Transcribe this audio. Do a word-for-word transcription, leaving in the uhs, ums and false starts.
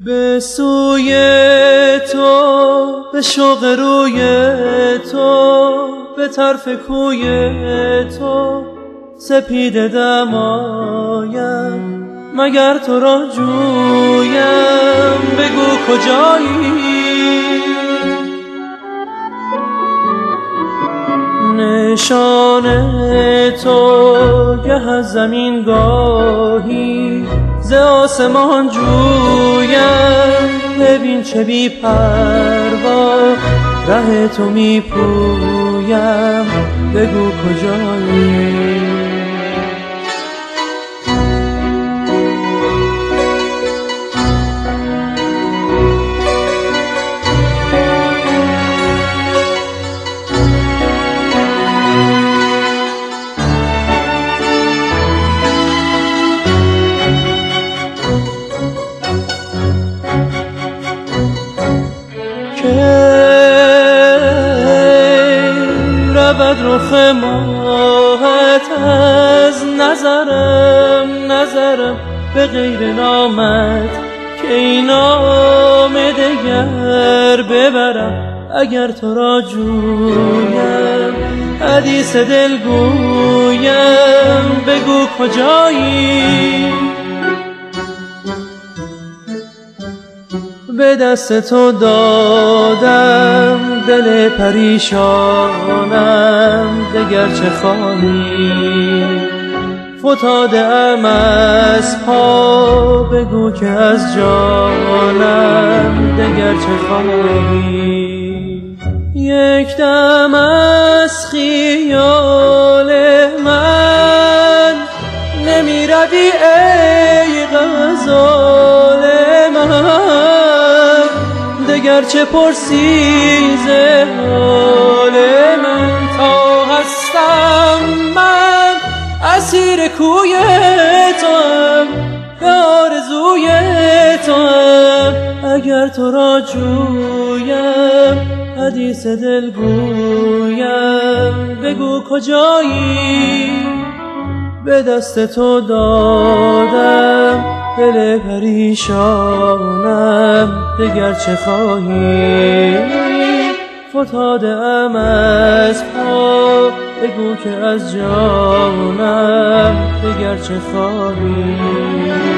به سوی تو، به شوق روی تو، به طرف کوی تو سپیده دمایم، مگر تو را جویم بگو کجایی. نشان تو گه از زمین گاهی ز آسمان جویم، ببین چه بی پروا ره تو می پویم بگو کجایی. رود رخ ماهت از نظرم، نظرم به غیر نامت که این نام دگر ببرم، اگر تو را جویم حدیث دل گویم بگو کجایی. به دست تو دادم دل پریشانم، دگر چه خواهی؟ فتاده ام از پا بگو که از جانم دگر چه خواهی؟ یک دم از خیال من نمی روی ای غزال من، دگر چه پرسی ز حال من؟ تا هستم من اسیر کوی توام، به آرزوی توام، اگر تو را جویم حدیث دل گویم بگو کجایی. به دست تو دادم دل پریشانم دگر چه خواهی؟ فتاده ام از پا بگو که از جانم دگر چه خواهی؟